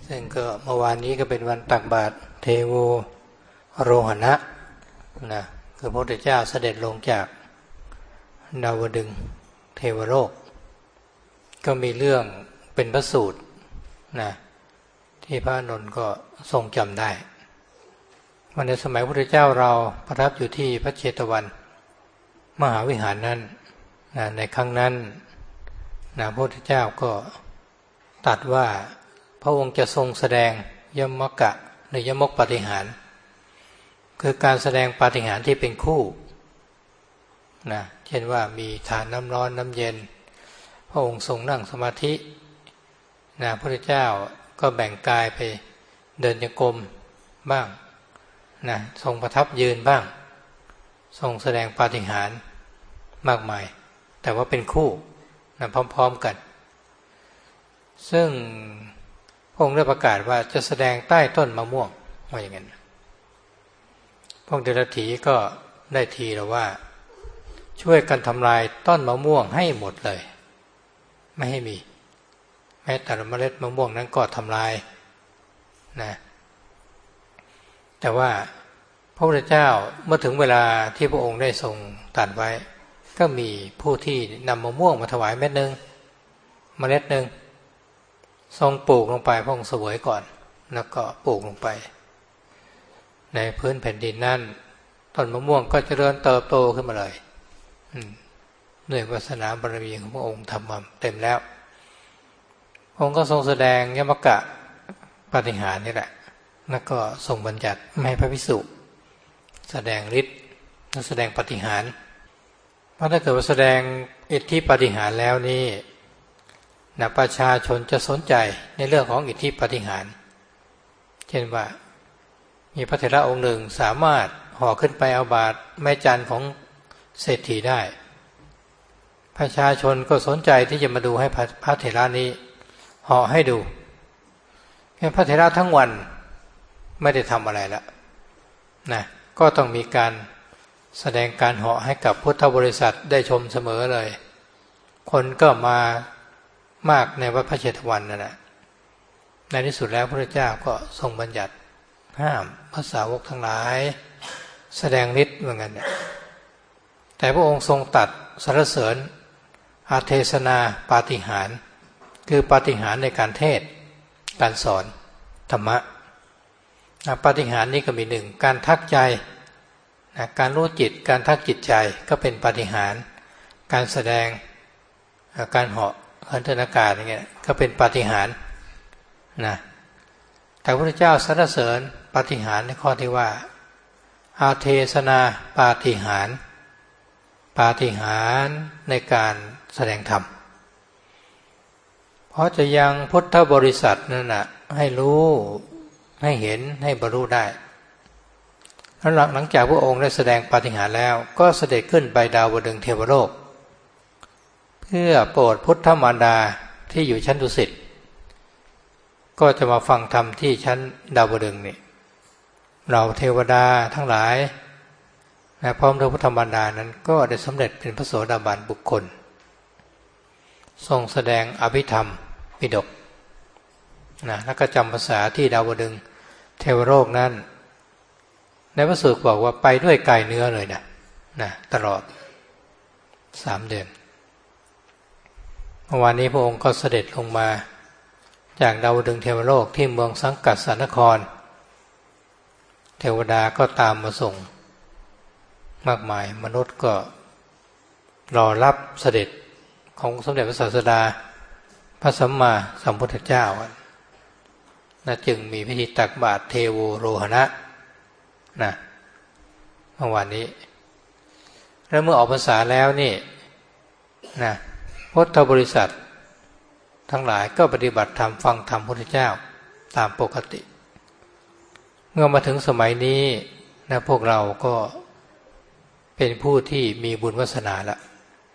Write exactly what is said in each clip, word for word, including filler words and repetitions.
ซึ่งก็เมื่อวานนี้ก็เป็นวันตักบาตรเทโวโรหณะนะคือพระพุทธเจ้าเสด็จลงจากดาวดึงส์เทวโลกก็มีเรื่องเป็นพระสูตรนะที่พระอานนท์ก็ทรงจำได้วันในสมัยพระพุทธเจ้าเราประทับอยู่ที่พระเชตวันมหาวิหารนั้นนะในครั้งนั้นนะพระพุทธเจ้าก็ตรัสว่าพระองค์จะทรงแสดงยมกะหรือยมกปาฏิหาริย์คือการแสดงปาฏิหาริย์ที่เป็นคู่นะเช่นว่ามีทานน้ำร้อนน้ำเย็นพระองค์ทรงนั่งสมาธินะพระพุทธเจ้าก็แบ่งกายไปเดินจงกรมบ้างนะทรงประทับยืนบ้างทรงแสดงปาฏิหาริย์มากมายแต่ว่าเป็นคู่นะพร้อมๆกันซึ่งพระองค์ได้ประกาศว่าจะแสดงใต้ต้นมะม่วงว่าอย่างนั้นพวกเดรัจฉีก็ได้ทีแล้วว่าช่วยกันทำลายต้นมะม่วงให้หมดเลยไม่ให้มีแม้แต่เมล็ดมะม่วงนั้นก็ทำลายนะแต่ว่าพระพุทธเจ้าเมื่อถึงเวลาที่พระองค์ได้ทรงตรัสไว้ก็มีผู้ที่นำมะม่วงมาถวายเม็ดนึงเมล็ดนึงทรงปลูกลงไปพระองค์เสวยก่อนแล้วก็ปลูกลงไปในพื้นแผ่นดินนั้นต้นมะม่วงก็เจริญเติบโตขึ้นมาเลยด้วยวาสนาบารมีของพระองค์ทำมาเต็มแล้วพระองค์ก็ทรงแสดงยมกะปาฏิหาริย์นี่แหละแล้วก็ทรงบัญญัติไม่ให้พระภิกษุแสดงฤทธิ์และแสดงปาฏิหาริย์เพราะถ้าเกิดว่าแสดงอิทธิปาฏิหาริย์แล้วนี่นะประชาชนจะสนใจในเรื่องของอิทธิปาฏิหาริย์เช่นว่ามีพระเถระองค์หนึ่งสามารถห่อขึ้นไปเอาบาตรแม่จันทร์ของเศรษฐีได้ประชาชนก็สนใจที่จะมาดูให้พระเถระนี้ห่อให้ดูพระเถระทั้งวันไม่ได้ทำอะไรแล้วนะก็ต้องมีการแสดงการห่อให้กับพุทธบริษัทได้ชมเสมอเลยคนก็มามากในวัดพระเชตวันนั่นแหละในที่สุดแล้วพระพุทธเจ้าก็ทรงบัญญัติห้ามพระสาวกทั้งหลายแสดงฤทธิ์เหมือนกันเนี่ยแต่พระองค์ทรงตรัสสรรเสริญอาเทศนาปาฏิหาริย์คือปาฏิหาริย์ในการเทศการสอนธรรมะปาฏิหาริย์นี้ก็มีหนึ่งการทักใจนะการรู้จิตการทักจิตใจก็เป็นปาฏิหาริย์การแสดงการเหาะเหินเดินอากาศอย่างเงี้ยก็เป็นปาฏิหาริย์นะแต่พระพุทธเจ้าสรรเสริญปาฏิหาริย์ในข้อที่ว่าอาเทศนาปาฏิหาริย์ปาฏิหาริย์ในการแสดงธรรมเพราะจะยังพุทธบริษัทนั่นน่ะให้รู้ให้เห็นให้บรรลุได้แล้วหลังจากพระองค์ได้แสดงปาฏิหาริย์แล้วก็เสด็จขึ้นไปดาวดึงส์เทวโลกเพื่อโปรดพุทธมารดาที่อยู่ชั้นดุสิตก็จะมาฟังธรรมที่ชั้นดาวดึงส์นี่เราเทวดาทั้งหลายนะพร้อมด้วยพุทธมารดานั้นก็ได้สำเร็จเป็นพระโสดาบันบุคคลทรงแสดงอภิธรรมปิฎกนะแล้วก็จำภาษาที่ดาวดึงส์เทวโลกนั้นในพระสูตรบอกว่าไปด้วยกายเนื้อเลยนะนะตลอดสามเดือนเมื่อวานนี้พระองค์ก็เสด็จลงมาจากดาวดึงส์เทวโลกที่เมืองสังกัสสนครเทวดาก็ตามมาส่งมากมายมนุษย์ก็รอรับเสด็จของสมเด็จพระศาสดาพระสัมมาสัมพุทธเจ้านะจึงมีพิธีตักบาตรเทโวโรหณะนะเมื่อวานนี้แล้วเมื่อออกพรรษาแล้วนี่นะพุทธบริษัททั้งหลายก็ปฏิบัติธรรมฟังธรรมพุทธเจ้าตามปกติเมื่อมาถึงสมัยนี้นะพวกเราก็เป็นผู้ที่มีบุญวาสนาละ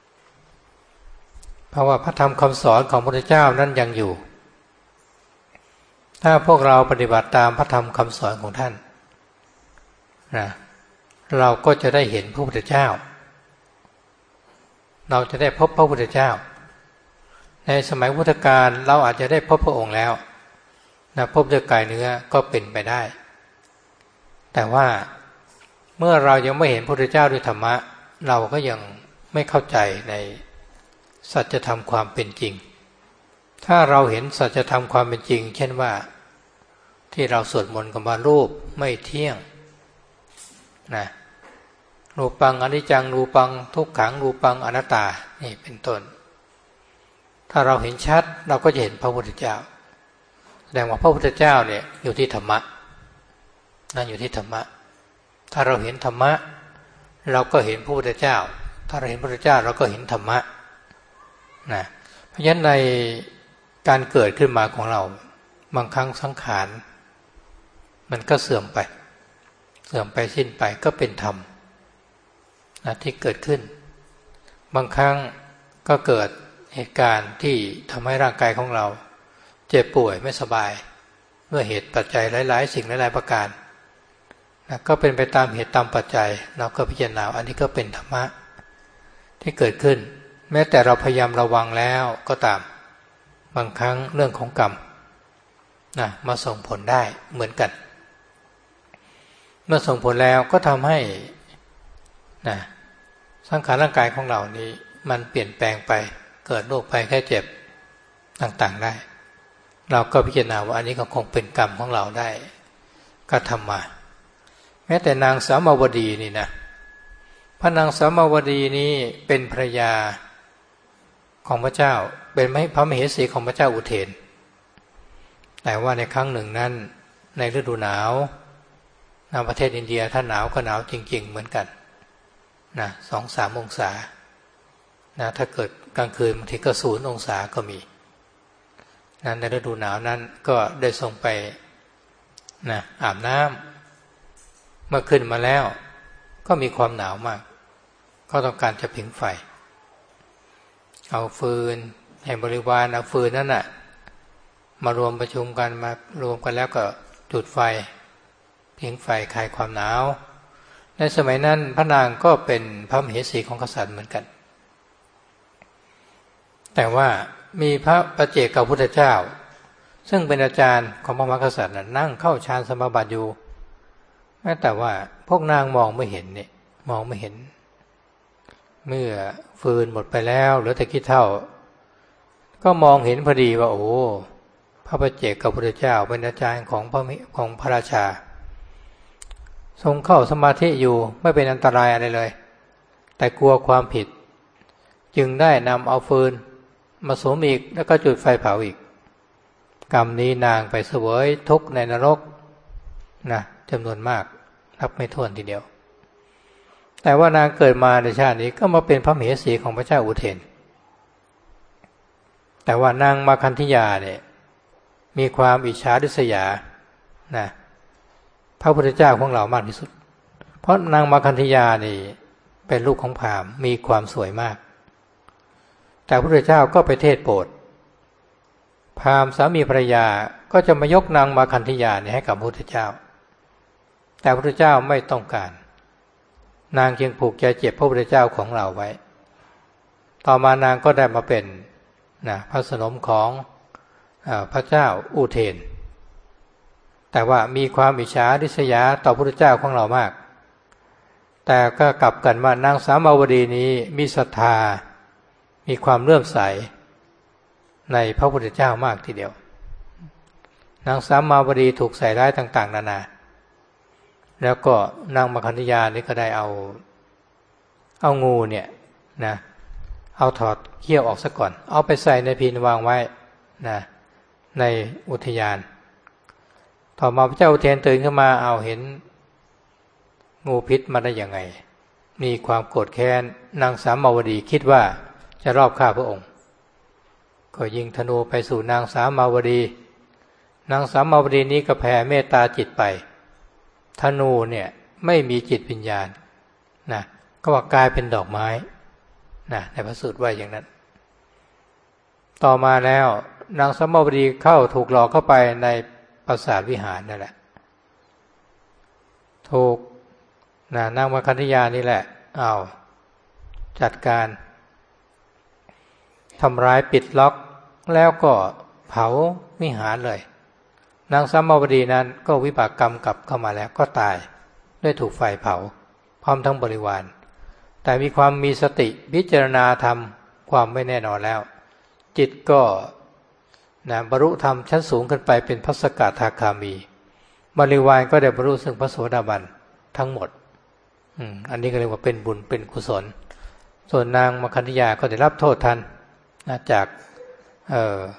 เพราะว่าพระธรรมคำสอนของพระพุทธเจ้านั้นยังอยู่ถ้าพวกเราปฏิบัติตามพระธรรมคำสอนของท่านนะเราก็จะได้เห็นพระพุทธเจ้าเราจะได้พบพระพุทธเจ้าในสมัยพุทธกาลเราอาจจะได้พบพระองค์แล้วนะพบด้วยกายเนื้อก็เป็นไปได้แต่ว่าเมื่อเรายังไม่เห็นพระพุทธเจ้าด้วยธรรมะเราก็ยังไม่เข้าใจในสัจธรรมความเป็นจริงถ้าเราเห็นสัจธรรมความเป็นจริงเช่นว่าที่เราสวดมนต์กันว่ารูปไม่เที่ยงนะรูปังอนิจจังรูปังทุกขังรูปังอนัตตานี่เป็นต้นถ้าเราเห็นชัดเราก็จะเห็นพระพุทธเจ้าแสดงว่าพระพุทธเจ้าเนี่ยอยู่ที่ธรรมะนั่นอยู่ที่ธรรมะถ้าเราเห็นธรรมะเราก็เห็นพระพุทธเจ้าถ้าเราเห็นพระพุทธเจ้าเราก็เห็นธรรมะนะเพราะฉะนั้นในการเกิดขึ้นมาของเราบางครั้งสังขารมันก็เสื่อมไปเสื่อมไปสิ้นไปก็เป็นธรรมนะที่เกิดขึ้นบางครั้งก็เกิดเหตุการณ์ที่ทำให้ร่างกายของเราเจ็บป่วยไม่สบายเมื่อเหตุปัจจัยหลายๆสิ่งหลายๆประการนะก็เป็นไปตามเหตุตามปัจจัยเราก็พิจารณาอันนี้ก็เป็นธรรมะที่เกิดขึ้นแม้แต่เราพยายามระวังแล้วก็ตามบางครั้งเรื่องของกรรมนะมาส่งผลได้เหมือนกันเมื่อส่งผลแล้วก็ทำให้นะสังขารร่างกายของเรานี้มันเปลี่ยนแปลงไปเกิดโรคภัยไข้เจ็บต่างๆได้เราก็พิจารณาว่าอันนี้ก็คงเป็นกรรมของเราได้ก็ทำมาแม้แต่นางสามาวดีนี่นะพระนางสามาวดีนี้เป็นภรรยาของพระเจ้าเป็นพระมเหสีของพระเจ้าอุเทนแต่ว่าในครั้งหนึ่งนั้นในฤดูหนาวในประเทศอินเดียถ้าหนาวก็หนาวจริงๆเหมือนกันนะสองสามองศานะถ้าเกิดกลางคืนบางทีก็ศูนย์องศาก็มีนะในฤดูหนาวนั้นก็ได้ส่งไปนะอาบน้ำเมื่อขึ้นมาแล้วก็มีความหนาวมากก็ต้องการจะผิงไฟเอาฟืนให้บริวารเอาฟืนนั่นน่ะมารวมประชุมกันมารวมกันแล้วก็จุดไฟผิงไฟคลายความหนาวในสมัยนั้นพระนางก็เป็นพระมเหสีของกษัตริย์เหมือนกันแต่ว่ามีพระปัจเจกพุทธเจ้าซึ่งเป็นอาจารย์ของพระมหากษัตริย์นั่งเข้าฌานสมาบัติอยู่แต่ว่าพวกนางมองไม่เห็นเนี่ยมองไม่เห็นเมื่อฟืนหมดไปแล้วเหลือแต่ขี้เถ้าก็มองเห็นพอดีว่าโอ้พระปัจเจกพุทธเจ้าเป็นอาจารย์ของพระของพระราชาทรงเข้าสมาธิอยู่ไม่เป็นอันตรายอะไรเลยแต่กลัวความผิดจึงได้นำเอาฟืนมาสวมอีกแล้วก็จุดไฟเผาอีกกรรมนี้นางไปเสวยทุกข์ในนรกนะจำนวนมากนับไม่ถ้วนทีเดียวแต่ว่านางเกิดมาในชาตินี้ก็มาเป็นพระมเหสีของพระเจ้าอุเทนแต่ว่านางมาคันธยาเนี่ยมีความอิจฉาริษยานะพระพุทธเจ้าของเรามากที่สุดเพราะนางมาคันธยานี่เป็นลูกของพราหมณ์มีความสวยมากแต่พระพุทธเจ้าก็ไปเทศโปรดพราหมณ์สามีภรรยาก็จะมายกนางมาคันธยาเนี่ยให้กับพระพุทธเจ้าแต่พระพุทธเจ้าไม่ต้องการนางจึงผูกใจเจ็บพระพุทธเจ้าของเราไว้ต่อมานางก็ได้มาเป็นนะพระสนมของพระเจ้าอุเทนแต่ว่ามีความอิจฉาริษยาต่อพระพุทธเจ้าของเรามากแต่ก็กลับกันว่านางสามาวดีนี้มีศรัทธามีความเลื่อมใสในพระพุทธเจ้ามากทีเดียวนางสามาวดีถูกใส่ร้ายต่างๆนานาแล้วก็นางมคันธยานี่ก็ได้เอาเอางูเนี่ยนะเอาถอดเขี้ยวออกซะก่อนเอาไปใส่ในพินวางไว้นะในอุทยานต่อมาพระเจ้าอุเทนตื่นขึ้นมาเอาเห็นงูพิษมาได้ยังไงมีความโกรธแค้นนางสามาวดีคิดว่าจะรอบฆ่าพระองค์ก็ยิงธนูไปสู่นางสามาวดีนางสามาวดีนี้ก็แผ่เมตตาจิตไปธนูเนี่ยไม่มีจิตวิญญาณนะก็ว่ากลายเป็นดอกไม้นะในพระสูตรว่าอย่างนั้นต่อมาแล้วนางสามาวดีเข้าถูกหลอกเข้าไปในปราสาทวิหารนั่นแหละถูกนะนางมคันธยานี่แหละเอาจัดการทำร้ายปิดล็อกแล้วก็เผาวิหารเลยนางสัมมาวดีนั้นก็วิบากกรรมกลับเข้ามาแล้วก็ตายด้วยถูกไฟเผาพร้อมทั้งบริวารแต่มีความมีสติพิจารณาธรรมความไม่แน่นอนแล้วจิตก็นะบรรลุธรรมชั้นสูงขึ้นไปเป็นพระสกทาคามีบริวารก็ได้บรรลุซึ่งพระโสดาบันทั้งหมดอืมอันนี้ก็เรียกว่าเป็นบุญเป็นกุศลส่วนนางมคันธยาก็ได้รับโทษทันนะจากเอ่อ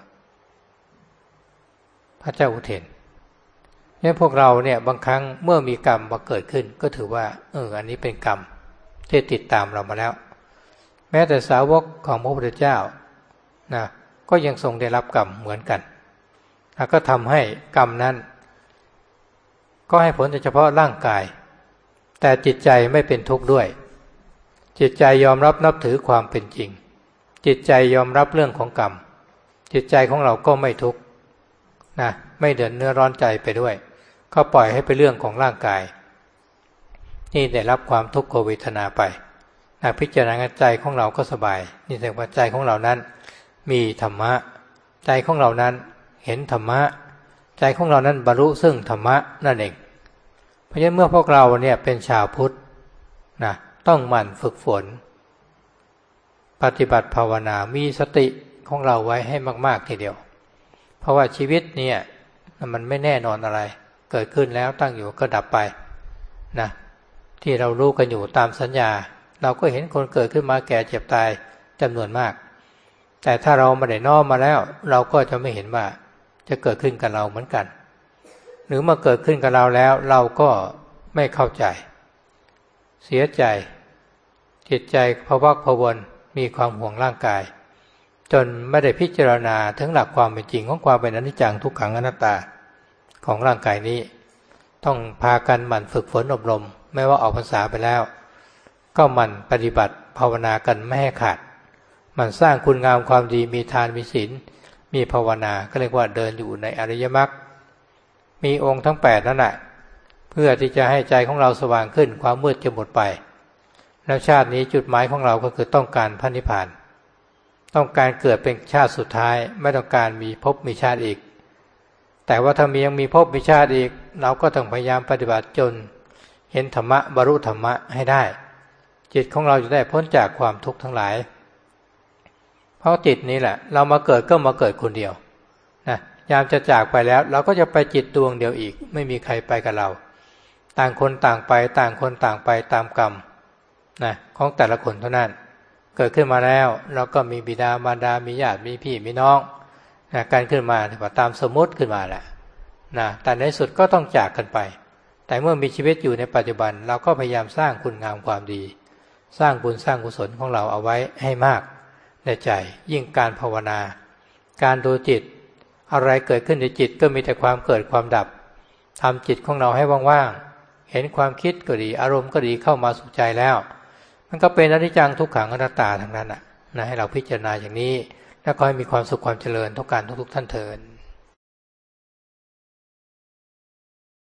พระเจ้าอุเทนเนี่ยพวกเราเนี่ยบางครั้งเมื่อมีกรรมมาเกิดขึ้นก็ถือว่าเอออันนี้เป็นกรรมที่ติดตามเรามาแล้วแม้แต่สาวกของพระพุทธเจ้านะก็ยังทรงได้รับกรรมเหมือนกันแล้วก็ทำให้กรรมนั้นก็ให้ผลเฉพาะร่างกายแต่จิตใจไม่เป็นทุกข์ด้วยจิตใจยอมรับนับถือความเป็นจริงจิตใจยอมรับเรื่องของกรรมจิตใจของเราก็ไม่ทุกข์นะไม่เดือดเนื้อร้อนใจไปด้วยเขาปล่อยให้เป็นเรื่องของร่างกายนี่ได้รับความทุกขเวทนาไปนะพิจารณาใจของเราก็สบายนี่แสดงว่าใจของเรานั้นมีธรรมะใจของเรานั้นเห็นธรรมะใจของเรานั้นบรรลุซึ่งธรรมะนั่นเองเพราะฉะนั้นเมื่อพวกเราเนี่ยเป็นชาวพุทธนะต้องหมั่นฝึกฝนปฏิบัติภาวนามีสติของเราไว้ให้มากๆทีเดียวเพราะว่าชีวิตเนี่ยมันไม่แน่นอนอะไรเกิดขึ้นแล้วตั้งอยู่ก็ดับไปนะที่เรารู้กันอยู่ตามสัญญาเราก็เห็นคนเกิดขึ้นมาแก่เจ็บตายจำนวนมากแต่ถ้าเราไม่ได้น้อมมาแล้วเราก็จะไม่เห็นว่าจะเกิดขึ้นกับเราเหมือนกันหรือมาเกิดขึ้นกับเราแล้วเราก็ไม่เข้าใจเสียใจจิตใจพะวักพะวนมีความห่วงร่างกายจนไม่ได้พิจารณาถึงหลักความเป็นจริงของความเป็นอนิจจังทุกขังอนัตตาของร่างกายนี้ต้องพากันหมั่นฝึกฝนอบรมไม่ว่าออกพรรษาไปแล้วก็หมั่นปฏิบัติภาวนากันไม่ให้ขาดหมั่นสร้างคุณงามความดีมีทานมีศีลมีภาวนาก็เรียกว่าเดินอยู่ในอริยมรรคมีองค์ทั้งแปดนั่นแหละเพื่อที่จะให้ใจของเราสว่างขึ้นความมืดจะหมดไปแล้วชาตินี้จุดหมายของเราก็คือต้องการพระนิพพานต้องการเกิดเป็นชาติสุดท้ายไม่ต้องการมีภพมีชาติอีกแต่ว่าถ้ามียังมีภพมีชาติอีกเราก็ต้องพยายามปฏิบัติจนเห็นธรรมะบรรลุธรรมะให้ได้จิตของเราจะได้พ้นจากความทุกข์ทั้งหลายเพราะจิตนี้แหละเรามาเกิดก็มาเกิดคนเดียวนะยามจะจากไปแล้วเราก็จะไปจิตดวงเดียวอีกไม่มีใครไปกับเราต่างคนต่างไปต่างคนต่างไปตามกรรมนะของแต่ละคนเท่านั้นเกิดขึ้นมาแล้วเราก็มีบิดามารดามีญาติมีพี่มีน้องนะการขึ้นมาถือว่าตามสมมติขึ้นมาแหละนะแต่ในสุดก็ต้องจากกันไปแต่เมื่อมีชีวิตอยู่ในปัจจุบันเราก็พยายามสร้างคุณงามความดีสร้างบุญสร้างกุศลของเราเอาไว้ให้มากในใจยิ่งการภาวนาการดูจิตอะไรเกิดขึ้นในจิตก็มีแต่ความเกิดความดับทำจิตของเราให้ว่างๆเห็นความคิดก็ดีอารมณ์ก็ดีเข้ามาสู่ใจแล้วมันก็เป็นอนิจจังทุกขังอนัตตาทั้งนั้นนะให้เราพิจารณาอย่างนี้และขอให้มีความสุขความเจริญทุกการทุกๆท่านเทอญ